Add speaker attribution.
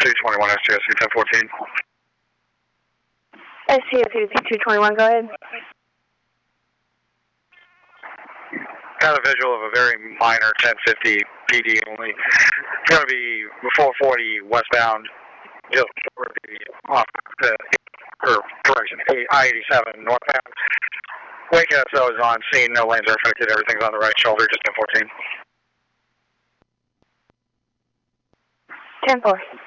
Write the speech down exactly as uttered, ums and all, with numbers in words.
Speaker 1: two twenty-one S T S C ten fourteen.
Speaker 2: S T S C two twenty-one, go ahead.
Speaker 1: Got a visual of a very minor ten fifty P D only. It's going to be four forty westbound, just off the, or correction, I eighty-seven northbound. Wake S O is on scene, no lanes are affected, everything's on the right shoulder, just ten fourteen.
Speaker 2: ten four.